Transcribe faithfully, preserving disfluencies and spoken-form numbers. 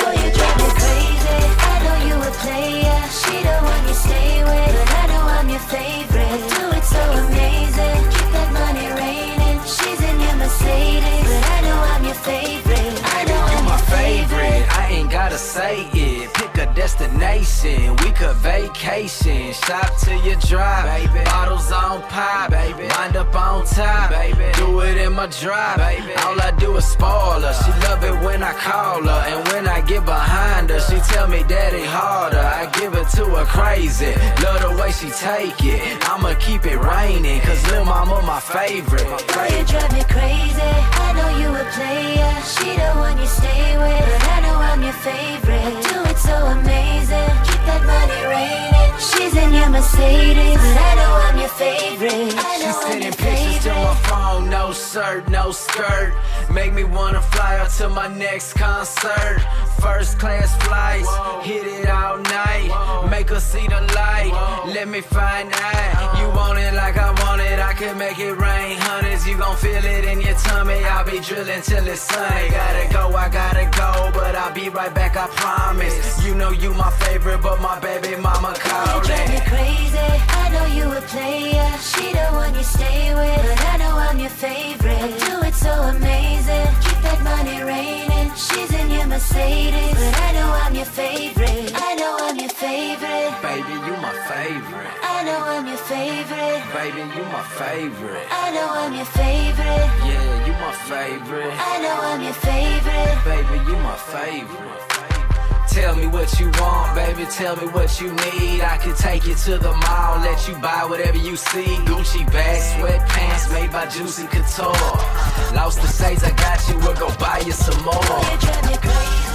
Oh, you drive me crazy. I know you a player. She the one you stay with, but I know I'm your favorite. Do it so amazing. Keep that money raining. She's in your Mercedes, but I know I'm your favorite. I know You I'm my your favorite, I ain't gotta say it. Pick a destination, we could vacation. Shop till you drop, baby. Bottles on pop, baby. Wind up on top, baby. Do it in my drop, baby. All I do is spoil her. She love it when I call her, and when I get behind her, she tell me daddy harder. I give it to her crazy, love the way she take it. I'ma keep it raining, cause lil' mama my favorite. Oh, you drive me crazy. I know you a player. She the one you stay with, but I know I'm your favorite. Do it so amazing. Keep that money raining. She's in your Mercedes, but I know I'm your favorite. I She know I'm sending your pictures to my favorite. phone, no shirt, no skirt. Make me wanna fly out to my next concert. First class flights, hit it all night. Make her see the light, let me find out. You want it like I want it, I can make it rain hundreds. You gon' feel it in your tummy, I'll be drilling till it's sunny. Gotta go, I gotta go, but I'll be right back, I promise. You know you my favorite, but my baby mama You drive calling. me crazy. I know you a player. She the one you stay with, but I know I'm your favorite. Do it so amazing. Keep that money raining. She's in your Mercedes, but I know I'm your favorite. I know I'm your favorite. Baby, you my favorite. I know I'm your favorite. Baby, you my favorite. I know I'm your favorite. Yeah, you my favorite. I know I'm your favorite. Baby, you my favorite. Tell me what you want, baby, tell me what you need. I can take you to the mall, let you buy whatever you see. Gucci bag, sweatpants made by Juicy Couture. Lost the shades, I got you, we'll go buy you some more. You drive me crazy.